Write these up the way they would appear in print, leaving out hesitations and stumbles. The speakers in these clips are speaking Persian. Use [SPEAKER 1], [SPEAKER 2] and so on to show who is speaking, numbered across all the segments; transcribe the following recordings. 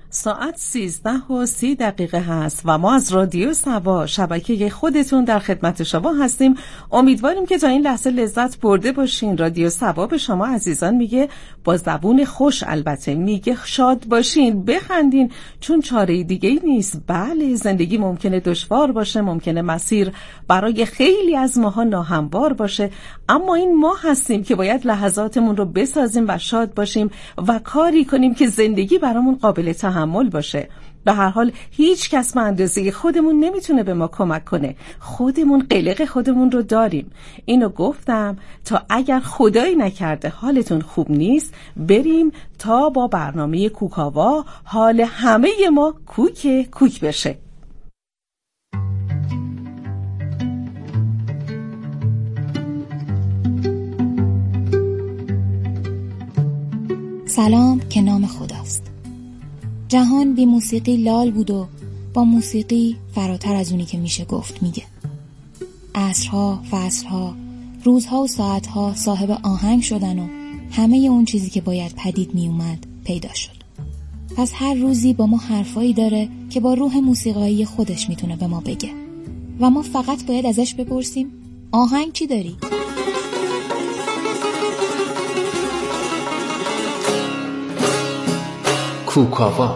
[SPEAKER 1] ساعت 13:30 هست و ما از رادیو سبا شبکه خودتون در خدمت شما هستیم. امیدواریم که تا این لحظه لذت برده باشین. رادیو سبا به شما عزیزان میگه با زبون خوش، البته میگه شاد باشین، بخندین، چون چاره دیگه‌ای نیست. بله، زندگی ممکنه دشوار باشه، ممکنه مسیر برای خیلی از ماها ناهموار باشه، اما این ما هستیم که باید لحظاتمون رو بسازیم و شاد باشیم و کاری کنیم که زندگی برامون قابل تحمل باشه. به هر حال هیچ کس به اندازه خودمون نمیتونه به ما کمک کنه. خودمون قلق خودمون رو داریم. اینو گفتم تا اگر خدایی نکرده حالتون خوب نیست، بریم تا با برنامه کوکاوا حال همه ما کوک بشه.
[SPEAKER 2] سلام که نام خداست. جهان بی موسیقی لال بود و با موسیقی فراتر از اونی که میشه گفت میگه. عصرها، فصلها، روزها و ساعتها صاحب آهنگ شدن و همه اون چیزی که باید پدید میومد پیدا شد. پس هر روزی با ما حرفایی داره که با روح موسیقایی خودش میتونه به ما بگه و ما فقط باید ازش بپرسیم آهنگ چی داری؟
[SPEAKER 3] کوکاوا.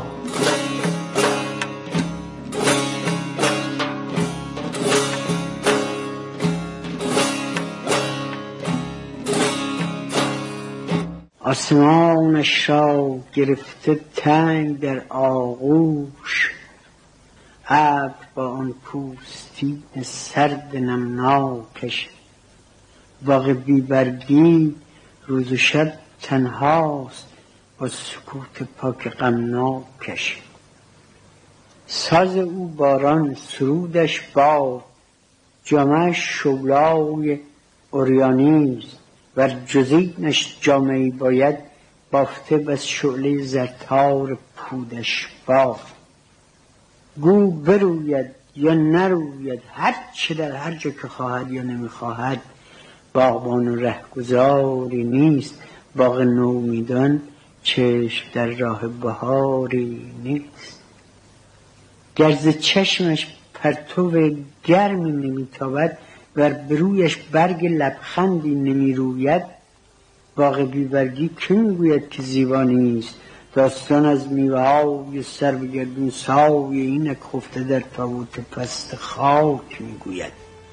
[SPEAKER 4] آسمانش را گرفته تنگ در آغوش، ابر با آن پوستین سرد نمناکش، باغ بیبرگی روز و شب تنهاست با سکوت پاک غمناکش. ساز او باران، سرودش باد، جامه‌اش شولای اوریانیست، ور جزینش جامه‌ای باید بافته بس شعله زرتار پودش باد. گو بروید یا نروید، هر چه در هر جا که خواهد یا نمیخواهد، باغبان و رهگذاری نیست، باغ نومیدان چشم در راه بهاری نیست. گرز چشمش پرتو گرمی نمیتابد، ور برویش برگ لبخندی نمیروید، باغ بیبرگی که میگوید که زیبا نیست، داستان از میوه‌های سرو گردون ساوی اینک خفته در تابوت پست خاک میگوید.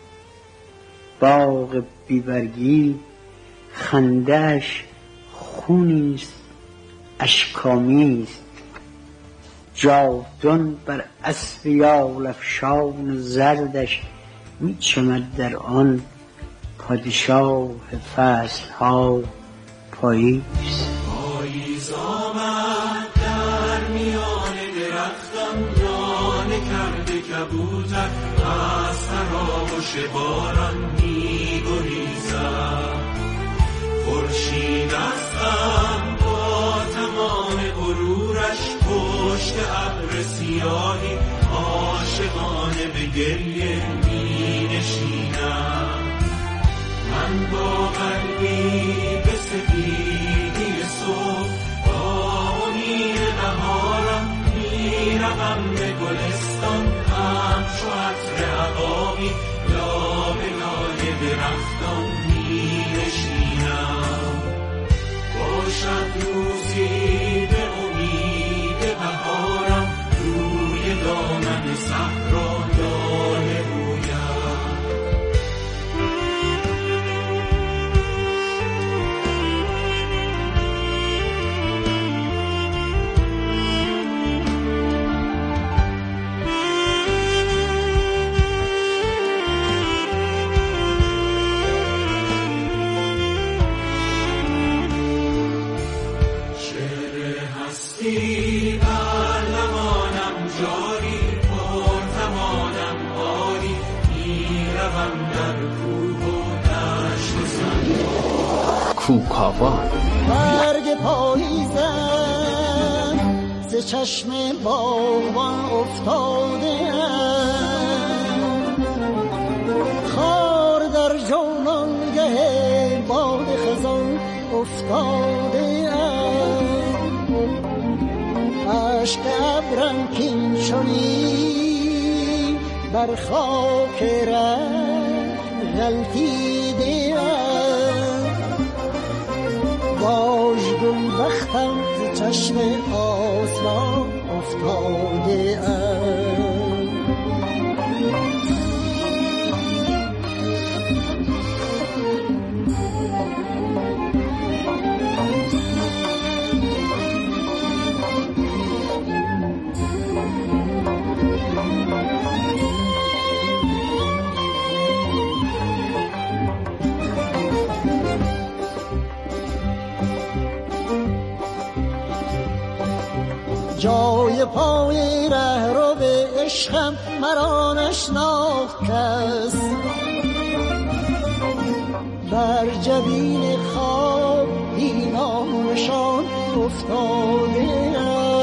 [SPEAKER 4] باغ بیبرگی خنده‌اش خونیست اشک‌آمیز، جاودان بر اسب یال افشان زردش، میچمد در آن پادشاه فصل‌ها پاییز.
[SPEAKER 5] پاییز آمد در میان درختان، دانه کرده کبوتر از تراوش باران می‌گریزد. خورشید از غم با تمام غرورش پشت ابر سیاهی عاشقانه به گریه می‌نشیند. من با قلبی به سفیدی صبح با امید بهارم میروم به گلستان، همچو عطر عقاقی لابه لای درختان می‌نشینم. باشد روزی به امید بهارم، روی دامن صحرا لاله رویم.
[SPEAKER 3] کوکاوا.
[SPEAKER 6] برگ پاییزم ز چشم باغبان افتاده ام، خار در جولانگه باد خزان افتاده ام. اشک ابرم کین شدی بر خاک ره غلطیده باش گل بختم ز چشم آسمان افتاده جای پای ره رو به عشقم مرا نشناخت کس بر جبین خواب بینامشان افتاده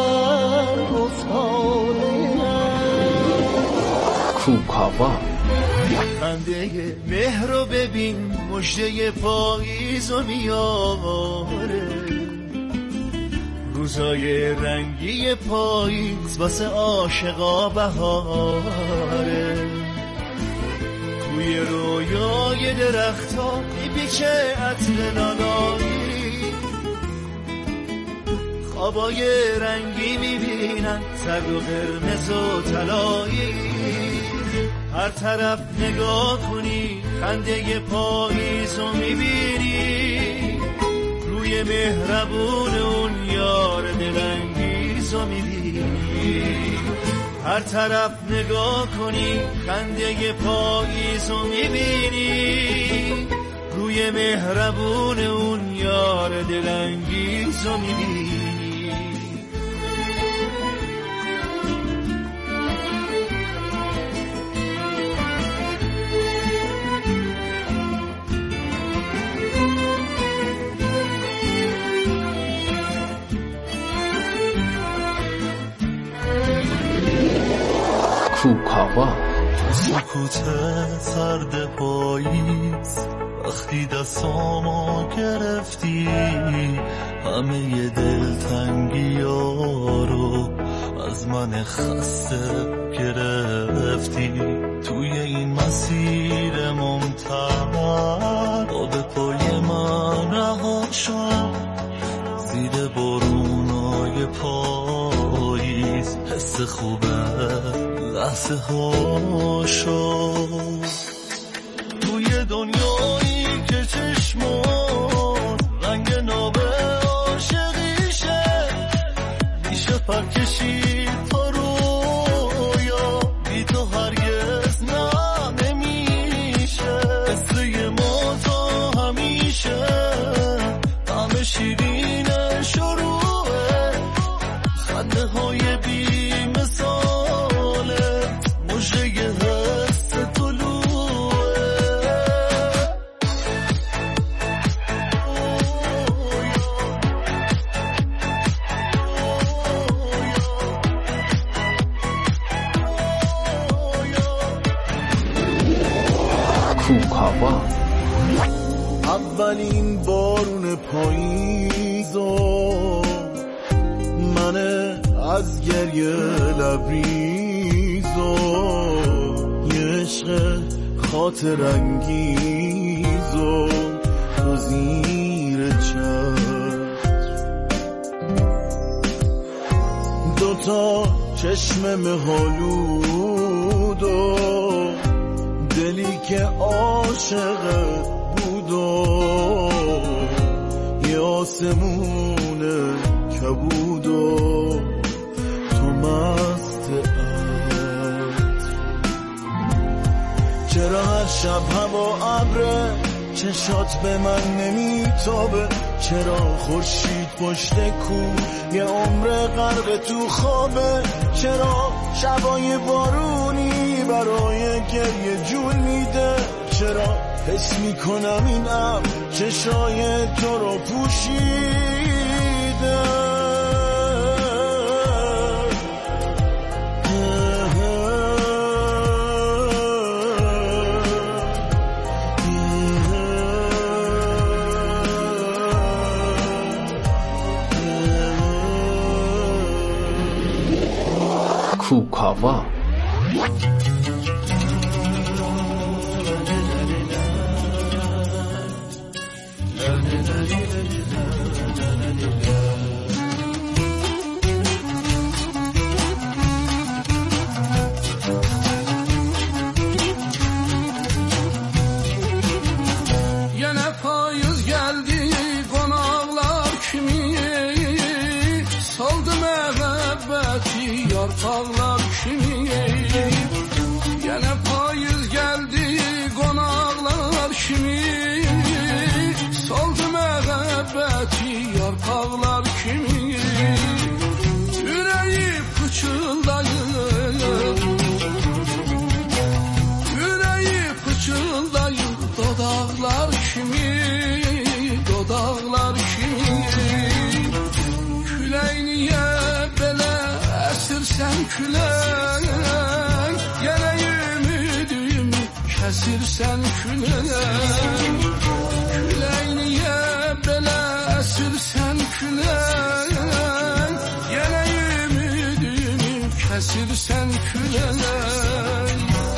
[SPEAKER 3] کوکاوا.
[SPEAKER 5] خنده مهر رو ببین مژده پاییز و میاره، روزای رنگی پاییز واسه عاشقا بهاره، توی رویای درخت‌ها میپیچه عطر نانایی، خوابای رنگی میبینن زرد و قرمز و طلایی، هر طرف نگاه کنی خنده پاییز رو میبینی، روی مهربون اون یار دلانگیز رو میبینی، هر طرف نگاه کنی خنده پاییز رو میبینی، روی مهربون اون یار دلانگیز رو میبینی.
[SPEAKER 3] کوکاوا.
[SPEAKER 5] سکوت سرد پاییز وقتی دستامو گرفتی، همه دلتنگی ها رو از من خسته گرفتی، توی این مسیر ممتد آب پای من رها شد، زیر بارونای پاییز حس خوبه لحظه ها شد، توی دنیایی که چشمات رنگ ناب عاشقیشه، میشه پر کشید تا رویا، بی تو هرگز نه نمیشه، قصه ما تا همیشه طعم شیرین شروعه، خنده های بی
[SPEAKER 3] کوکاوا.
[SPEAKER 5] اولین بارون پاییزو من از گریه لبریزو، یه عشق خاطر انگیزو تو زیر چشم، دوتا چشم مه‌آلودو دلی که عاشق بود و یه آسمون کبود و تو مست عشق، چرا هر شب هوا ابره چشات به من نمیتابه، چرا خورشید پشت کو یه عمر غرق تو خوابه، چرا شبای بارونی برای گریه جون میده، چرا حس میکنم این ابر چشای تو رو پوشیده.
[SPEAKER 3] کوکاوا.
[SPEAKER 7] Yarpaqlar kimi, yenə payız gəldi qonaqlar kimi, soldu məhəbbəti yarpaqlar kimi, ürəyi pıçıldayır, ürəyi pıçıldayır, dodaqlar kimi, dodaqlar kimi, külək niyə belə əsirsən külək, yenə ümidimi kəsirsən külək, külək niyə belə əsirsən külək, yenə ümidimi kəsirsən külək.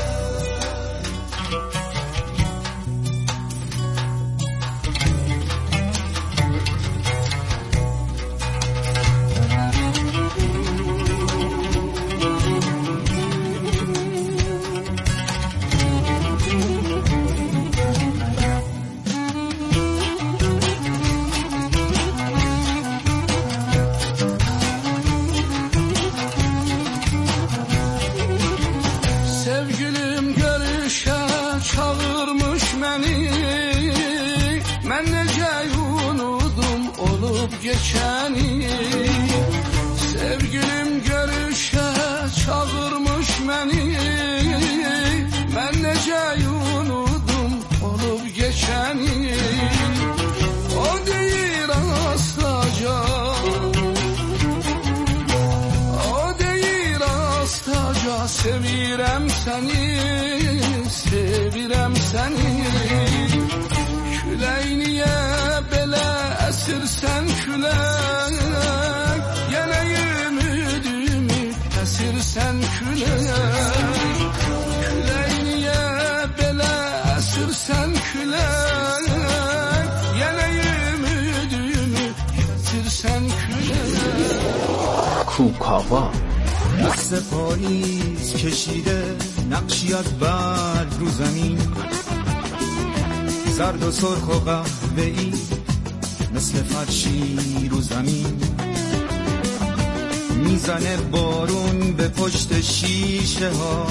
[SPEAKER 7] Geçəni sevgilim görüşə çağırmış məni, mən necə unudum olub geçəni, o deyir astaca, o deyir astaca, sevirəm səni, sevirəm səni, külək niyə belə əsirsən külək, yenə ümidimi kəsirsən külək, külək niyə belə əsirsən külək, yenə ümidimi kəsirsən külək.
[SPEAKER 3] کوکاوا.
[SPEAKER 5] دست پاییز کشیده نقشی از برگ رو زمین، زرد و سرخ و قهوه‌ای مثل فرشی رو زمین، میزنه بارون به پشت شیشه ها،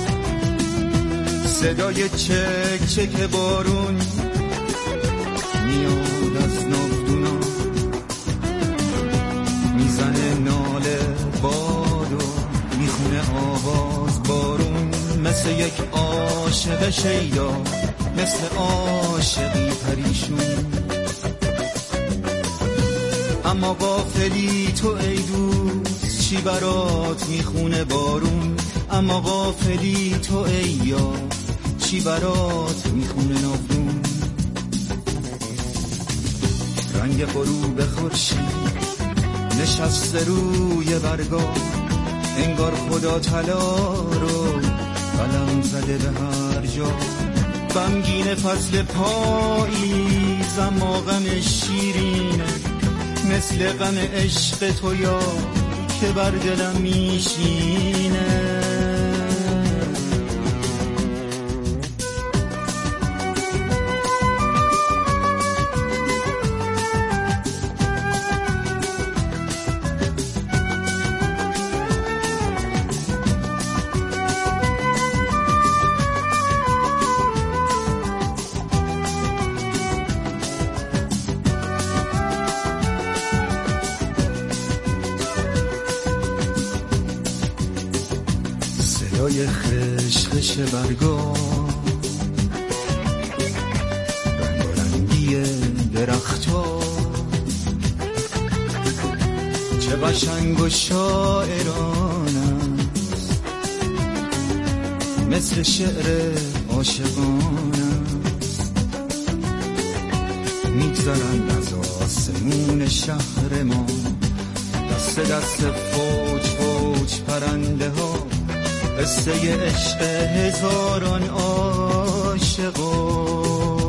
[SPEAKER 5] صدای چک چک بارون میاد از ناودونا، میزنه ناله بادو میخونه آواز بارون، مثل یک عاشق شیدا، مثل عاشقی پریشون. اما غافلی تو ای دوست چی برات میخونه بارون، اما غافلی تو ای یار چی برات میخونه ناودون. رنگ غروب خورشید نشسته روی برگا، انگار خدا طلا رو قلم زده به هر جا، غمگین فصل پاییز اما غم شیرینه، مثل غم عشق تو یا که بر دلم میشینه. صدای خشخش برگا، رنگارنگی درختا، چه قشنگ و شاعران است، مثل شعر عاشقان است. میگذرند از آسمون شهر ما، دست دست فوج فوج موج پرنده ها، قصه عشق هزاران عاشقا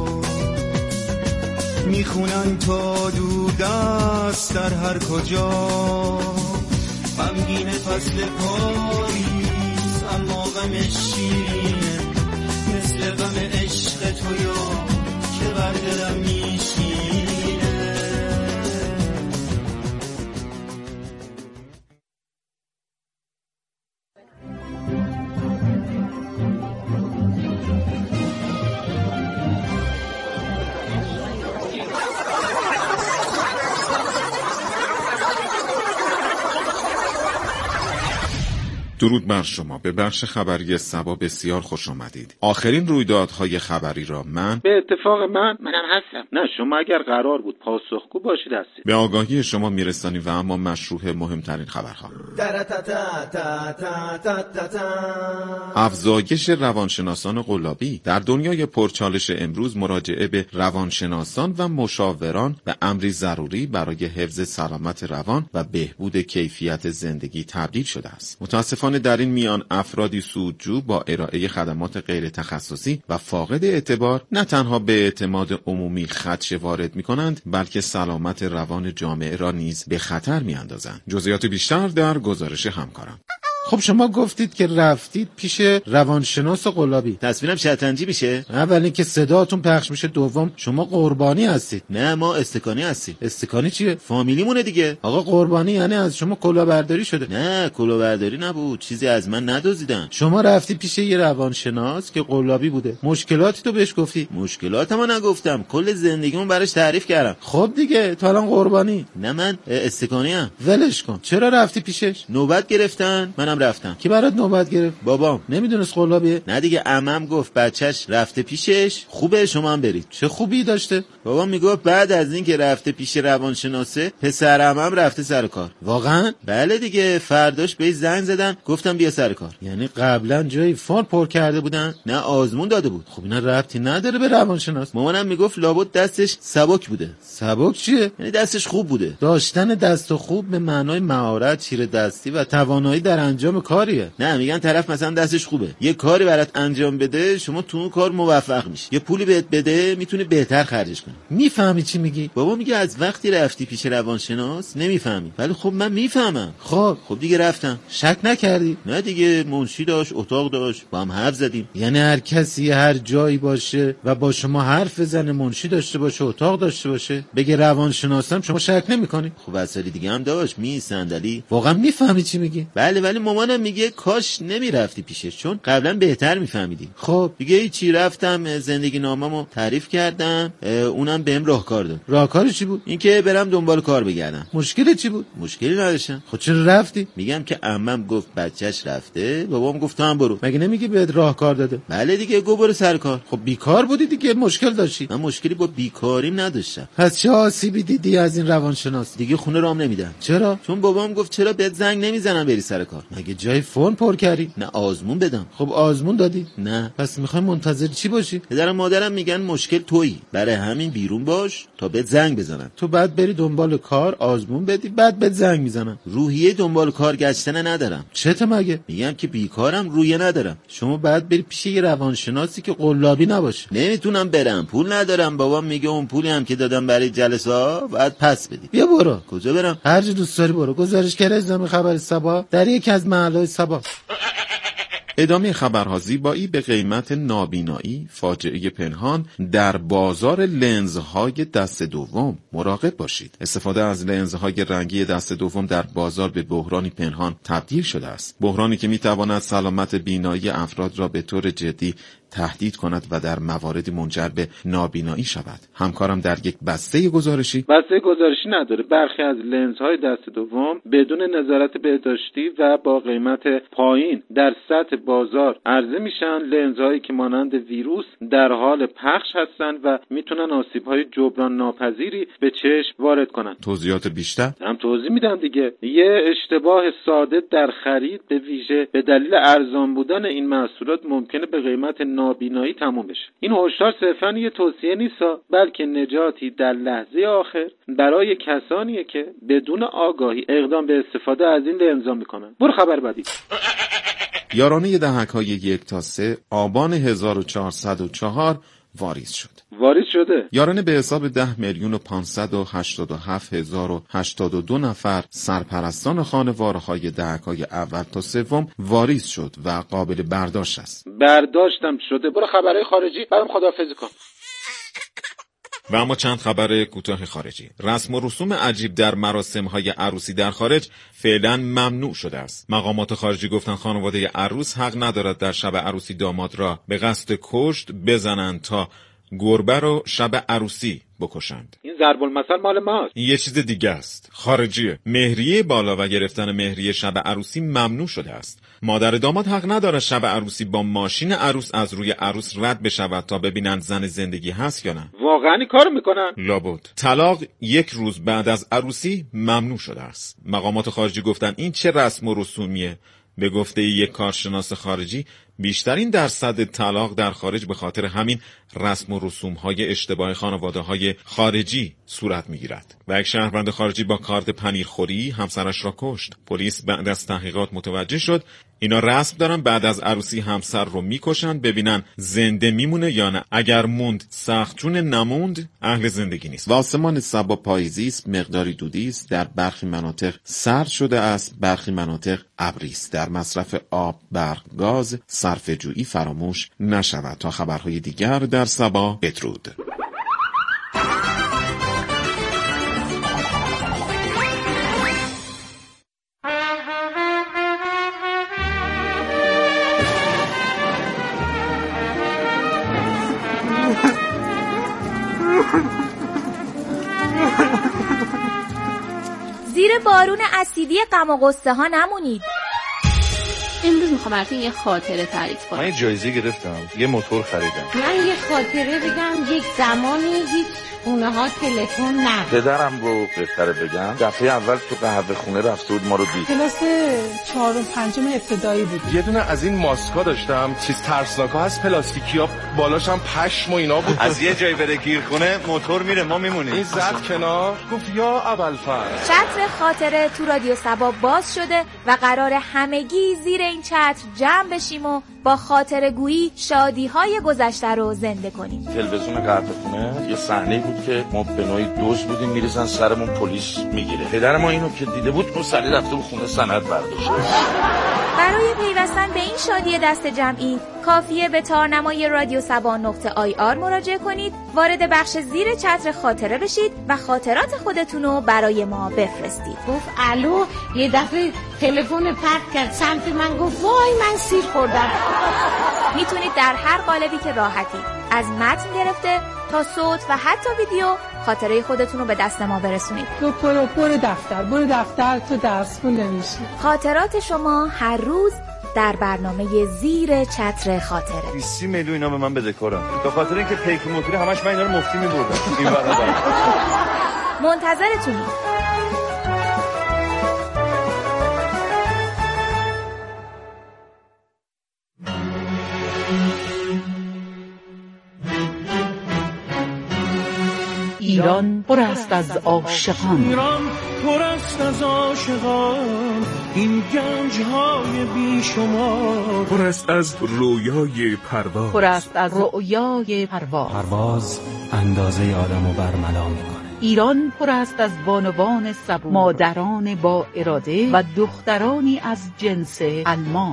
[SPEAKER 5] میخونن تا دود است در هر کجا. غمگین فصل پاییز اما غم شیرینه، مثل غم عشق تو یا که بر دلم میشینه.
[SPEAKER 8] درود بر شما. به بخش خبری سبا بسیار خوش آمدید. آخرین رویدادهای خبری را
[SPEAKER 3] به اتفاق منم هستم. نه شما اگر قرار بود پاسخگو باشید هستید.
[SPEAKER 8] به آگاهی شما میرسانیم و اما مشروع مهمترین خبرها. افزایش روانشناسان قلابی. در دنیای پرچالش امروز مراجعه به روانشناسان و مشاوران به امری ضروری برای حفظ سلامت روان و بهبود کیفیت زندگی تبدیل شده است. متاسفانه در این میان افرادی سودجو با ارائه خدمات غیر تخصصی و فاقد اعتبار نه تنها به اعتماد عمومی خدشه وارد می‌کنند، بلکه سلامت روان جامعه را نیز به خطر می‌اندازند. جزئیات بیشتر در گزارش همکارم.
[SPEAKER 9] خب شما گفتید که رفتید پیش روانشناس قلابی.
[SPEAKER 3] تصویرم شطرنجی میشه؟
[SPEAKER 9] اولی که صداتون پخش میشه، دوم شما قربانی هستید.
[SPEAKER 3] نه ما استکانی هستیم.
[SPEAKER 9] استکانی چیه؟
[SPEAKER 3] فامیلیمونه دیگه.
[SPEAKER 9] آقا قربانی یعنی از شما کلاهبرداری شده.
[SPEAKER 3] نه کلاهبرداری نبود، چیزی از من ندزدیدن.
[SPEAKER 9] شما رفتی پیش یه روانشناس که قلابی بوده، مشکلاتی تو بهش گفتی؟
[SPEAKER 3] مشکلاتمو نگفتم، کل زندگیمو براش تعریف کردم.
[SPEAKER 9] خب دیگه تو الان قربانی.
[SPEAKER 3] نه من استکانی ام.
[SPEAKER 9] ولش کن. چرا رفتی پیشش؟
[SPEAKER 3] نوبت گرفتن، منم رفتم.
[SPEAKER 9] کی برات نوبت گرفت؟
[SPEAKER 3] بابام.
[SPEAKER 9] نمیدونست قلابیه؟
[SPEAKER 3] نه دیگه عمم گفت بچهش رفته پیشش، خوبه شما هم برید.
[SPEAKER 9] چه خوبی داشته؟
[SPEAKER 3] بابام میگفت بعد از این که رفته پیش روانشناسه، پسر عمم رفته سر کار.
[SPEAKER 9] واقعا؟
[SPEAKER 3] بله دیگه، فرداش بهش زنگ زدن گفتم بیا سر کار.
[SPEAKER 9] یعنی قبلا جای فال پر کرده بودن؟
[SPEAKER 3] نه آزمون داده بود.
[SPEAKER 9] خب اینا ربطی نداره به روانشناس.
[SPEAKER 3] مامانم میگفت لابد دستش سبک بوده.
[SPEAKER 9] سبک چیه؟
[SPEAKER 3] یعنی دستش خوب بوده.
[SPEAKER 9] داشتن دست خوب به معنای مهارت، چیره دستی و توانایی در انجام کاریه.
[SPEAKER 3] نه میگن طرف مثلا دستش خوبه، یه کاری برات انجام بده، شما تو اون کار موفق میشی، یه پولی بهت بده میتونی بهتر خرجش کنی.
[SPEAKER 9] میفهمی چی میگی؟
[SPEAKER 3] بابا میگه از وقتی رفتی پیش روانشناس نمیفهمی. ولی خب من میفهمم.
[SPEAKER 9] خب
[SPEAKER 3] دیگه رفتم.
[SPEAKER 9] شک نکردی؟
[SPEAKER 3] نه دیگه، منشی داشت، اتاق داشت، با هم حرف زدیم.
[SPEAKER 9] یعنی هر کسی هر جایی باشه و با شما حرف بزنه، منشی داشته باشه، اتاق داشته باشه، بگه روانشناسم، شما شک نمیکنی؟
[SPEAKER 3] خب وسایل دیگه هم داشت، صندلی.
[SPEAKER 9] واقعا میفهمی چی میگی؟
[SPEAKER 3] بله، ولی مامانم میگه کاش نمیرفتی پیشش، چون قبلا بهتر میفهمیدی.
[SPEAKER 9] خب
[SPEAKER 3] دیگه چی، رفتم زندگی ناممو تعریف کردم، اونم بهم راهکار داد.
[SPEAKER 9] راهکار چی بود؟
[SPEAKER 3] اینکه برم دنبال کار بگردم.
[SPEAKER 9] مشکلی چی بود؟
[SPEAKER 3] مشکلی نداشتم.
[SPEAKER 9] خب چرا رفتی؟
[SPEAKER 3] میگم که عمم گفت بچهش رفته، بابام گفت تو هم برو.
[SPEAKER 9] مگه نمیگی بهت راهکار داده؟
[SPEAKER 3] بله دیگه، گو برو سر کار.
[SPEAKER 9] خب بیکار بودی دیگه، مشکل داشتی؟
[SPEAKER 3] من مشکلی با بیکاریم نداشتم.
[SPEAKER 9] پس چه آسیبی دیدی از این روانشناس؟
[SPEAKER 3] دیگه خونه رام نمیدن.
[SPEAKER 9] چرا؟
[SPEAKER 3] چون بابام گفت چرا بهت زنگ نمیزنم بری سر کار.
[SPEAKER 9] مگه جای فون پر کردی؟
[SPEAKER 3] نه آزمون بدم.
[SPEAKER 9] خب آزمون دادی؟
[SPEAKER 3] نه.
[SPEAKER 9] پس میخوای منتظر چی باشی؟
[SPEAKER 3] پدرم مادرم میگن مشکل تویی، برای همین بیرون باش تا بهت زنگ بزنن.
[SPEAKER 9] تو بعد بری دنبال کار، آزمون بدی، بعد بهت زنگ میزنن.
[SPEAKER 3] روحیه دنبال کار گشتن ندارم.
[SPEAKER 9] چته مگه؟
[SPEAKER 3] میگم که بیکارم، روحیه ندارم.
[SPEAKER 9] شما بعد بری پیش یه روانشناسی که قلابی نباشه.
[SPEAKER 3] نمیتونم برم، پول ندارم. بابام میگه اون پولی هم که دادم برای جلسه ها باید پس بدی.
[SPEAKER 9] بیا برو.
[SPEAKER 3] کجا برم؟
[SPEAKER 9] هر جا دوست داری برو. گزارشگر اعزامی خبر سبا در یکی از محلهای سبا.
[SPEAKER 8] ادامه خبرها. زیبایی به قیمت نابینایی، فاجعه پنهان در بازار لنزهای دست دوم. مراقب باشید. استفاده از لنزهای رنگی دست دوم در بازار به بحرانی پنهان تبدیل شده است. بحرانی که میتواند سلامت بینایی افراد را به طور جدی تهدید کند و در مواردی منجر به نابینایی شود. همکارم در یک بسته گزارشی
[SPEAKER 10] نداره. برخی از لنزهای دست دوم بدون نظارت بهداشتی و با قیمت پایین در سطح بازار عرضه میشن. لنزهایی که مانند ویروس در حال پخش هستند و میتونن آسیب‌های جبران ناپذیری به چشم وارد کنن.
[SPEAKER 8] توضیحات بیشتر
[SPEAKER 10] هم توضیح میدم دیگه. یه اشتباه ساده در خرید، به ویژه به دلیل ارزان بودن این محصولات، ممکنه به قیمت نابینایی تموم بشه. این هشدار صرفاً یه توصیه نیست، بلکه نجاتی در لحظه آخر برای کسانیه که بدون آگاهی اقدام به استفاده از این لنزا میکنن. برو خبر بعدی.
[SPEAKER 8] یارانه دهک‌های 1 تا 3 آبان 1404 واریز شد.
[SPEAKER 10] واریز شده.
[SPEAKER 8] یارانه به حساب 10,587,082 نفر سرپرستان خانوارهای دهک‌های اول تا سوم واریز شد و قابل برداشت است.
[SPEAKER 10] برداشتم شده. برو خبرهای خارجی برام خداحافظی کن.
[SPEAKER 8] و اما چند خبر کوتاه خارجی. رسم و رسوم عجیب در مراسم‌های عروسی در خارج فعلا ممنوع شده است. مقامات خارجی گفتن خانواده عروس حق ندارد در شب عروسی داماد را به قصد کشت بزنند تا گربه رو شب عروسی بکشند.
[SPEAKER 10] این ضرب المثل مال ماست.
[SPEAKER 8] این یه چیز دیگه است. خارجیه. مهریه بالا و گرفتن مهریه شب عروسی ممنوع شده است. مادر داماد حق نداره شب عروسی با ماشین عروس از روی عروس رد بشود تا ببینند زن زندگی هست یا نه.
[SPEAKER 10] واقعا این کارو میکنن؟
[SPEAKER 8] لابد. طلاق 1 روز بعد از عروسی ممنوع شده است. مقامات خارجی گفتن این چه رسم و رسومیه؟ به گفته یک کارشناس خارجی بیشترین درصد طلاق در خارج به خاطر همین رسم و رسوم‌های اشتباه خانواده‌های خارجی صورت می‌گیرد. و یک شهروند خارجی با کارت پنیرخوری همسرش را کشت. پلیس بعد از تحقیقات متوجه شد اینا رسم دارن بعد از عروسی همسر رو میکشن ببینن زنده میمونه یا نه. اگر موند سخت، چون نموند اهل زندگی نیست.
[SPEAKER 3] و آسمان صبا پاییزی است، مقداری دودی است، در برخی مناطق سرد شده است، برخی مناطق ابری است. در مصرف آب، برق، گاز صرفه‌جویی فراموش نشود. تا خبرهای دیگر در صبا، بدرود.
[SPEAKER 2] زیر بارون اسیدی غم و غصه ها نمونید.
[SPEAKER 11] امروز میخوام براتون یه خاطره تعریف کنم.
[SPEAKER 12] من یه جایزه گرفتم، یه موتور خریدم.
[SPEAKER 11] من یه خاطره بگم. یک زمانی هیچ خونه ها تلفن نبود.
[SPEAKER 12] پدرم رو بهتره بگم دفعه اول تو قهوه خونه رفته بود ما رو دید.
[SPEAKER 13] کلاس 4 و 5 ابتدایی بود.
[SPEAKER 14] یه دونه از این ماسکا داشتم، چیز ترسناکا هست، پلاستیکیا، بالاش هم پشم و اینا بود.
[SPEAKER 12] از یه جای بره گیر کنه موتور میره ما میمونیم.
[SPEAKER 14] این زد کنار گفت یا ابوالفضل.
[SPEAKER 2] چتر خاطره تو رادیو صبا باز شده و قرار همگی زیر این چتر جمع بشیم و با خاطره گویی شادی های گذشته رو زنده کنیم.
[SPEAKER 12] تلویزیون قهوه خونه یه صحنه بود که ما به نوعی دوز بودیم میریزن سرمون پلیس میگیره. پدر ما اینو که دیده بود تو سری رفته بود خونه سند برداشت.
[SPEAKER 2] برای پیوستن به این شادی دست جمعی کافیه به تارنمای رادیو صبا.ir مراجعه کنید، وارد بخش زیر چتر خاطره بشید و خاطرات خودتون رو برای ما بفرستید.
[SPEAKER 11] گفت الو، یه دفعه تلفن پرت کرد سمت من، گفت وای من سیر خوردم.
[SPEAKER 2] میتونید در هر قالبی که راحتید، از متن گرفته تا صوت و حتی ویدیو، خاطره خودتون رو به دست ما برسونید.
[SPEAKER 13] برو دفتر تو درس خونده میشی.
[SPEAKER 2] خاطرات شما هر روز در برنامه زیر چتر خاطره.
[SPEAKER 12] 20 میلیون اینا به من بدهکارن به خاطر اینکه پیک موتوری همش من اینا رو مفتی میبردم. این برابر
[SPEAKER 2] منتظرتونیم.
[SPEAKER 15] ایران پر است از عاشقان.
[SPEAKER 5] ایران پر است از عاشقان، این گنج‌های بیشمار.
[SPEAKER 16] پر است از رویای پرواز.
[SPEAKER 15] پر است از رویای پرواز.
[SPEAKER 17] پرواز اندازه آدمو برملا میکنه.
[SPEAKER 15] ایران پر است از بانوان صبور، مادران با اراده و دخترانی از جنس الماس.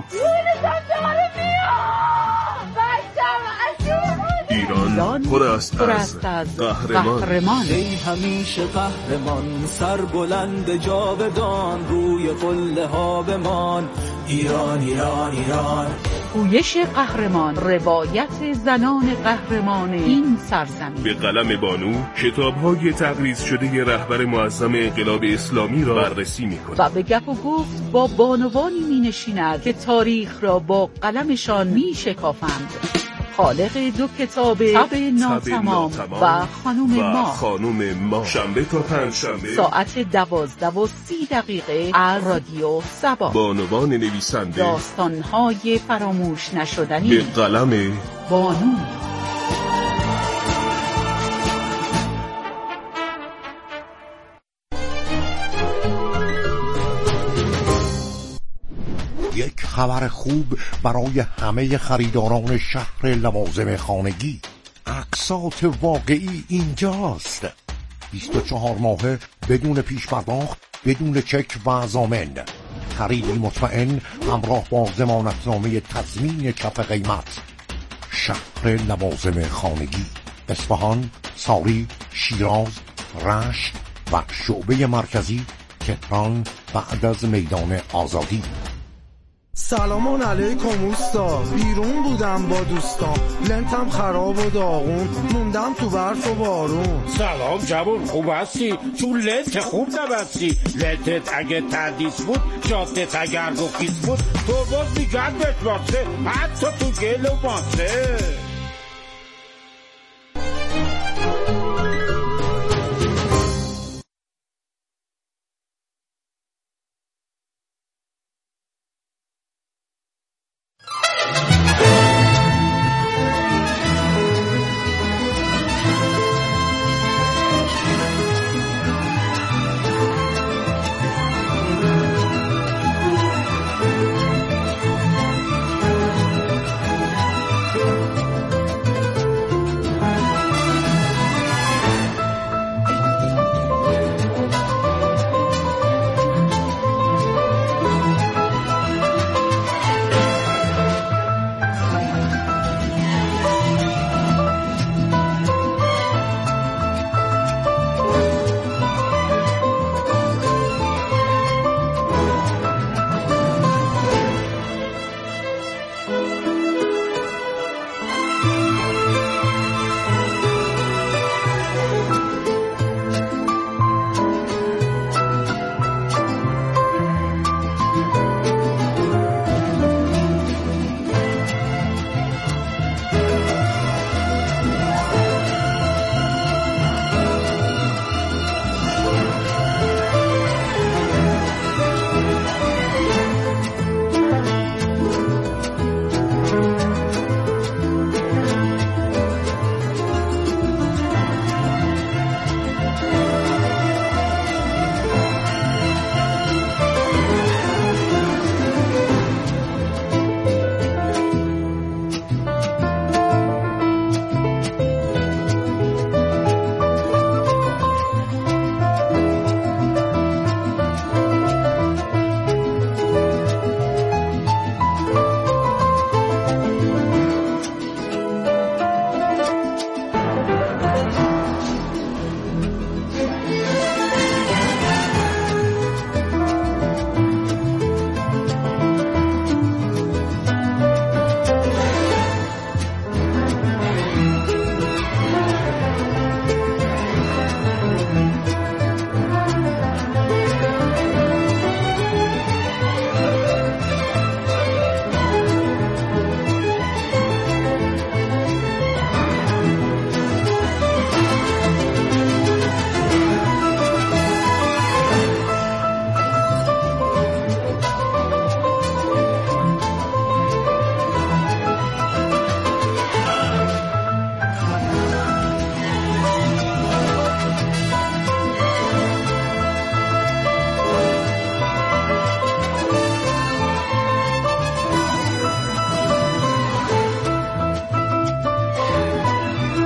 [SPEAKER 16] ایران پر است از قهرمان.
[SPEAKER 5] ای همیشه قهرمان، سر بلند جاودان، روی قله ها بمان. ایران ایران ایران.
[SPEAKER 15] پویش قهرمان، روایت زنان قهرمان این سرزمین.
[SPEAKER 16] به قلم بانو کتاب‌های تقریض شده رهبر معظم انقلاب اسلامی را بررسی می‌کند
[SPEAKER 15] و به گپ و گفت با بانوانی می‌نشیند که تاریخ را با قلمشان می‌شکافند. خالق دو کتاب تب ناتمام و خانم ما
[SPEAKER 16] شنبه تا پنجشنبه
[SPEAKER 15] ساعت 12:30 از رادیو سبا.
[SPEAKER 16] بانوان نویسنده
[SPEAKER 15] داستان‌های فراموش نشدنی
[SPEAKER 16] به قلم
[SPEAKER 15] بانو.
[SPEAKER 18] یک خبر خوب برای همه خریداران شهر لوازم خانگی. اقساط واقعی اینجاست. 24 ماهه بدون پیش پرداخت، بدون چک و ضامن. خریدی مطمئن همراه با ضمانتنامه تضمین کف قیمت. شهر لوازم خانگی، اصفهان، ساری، شیراز، رشت و شعبه مرکزی تهران بعد از میدان آزادی.
[SPEAKER 5] سلام علیکم اوستا، بیرون بودم با دوستام، لنتم خراب و داغون، موندم تو برف و بارون.
[SPEAKER 19] سلام جوون، خوب هستی؟ چون لنت خوب نبستی. لنتت اگه تردیس بود، جادت اگر رخیص بود، ترباز میگرد بهت واسه، حتی تو گل و ماسه.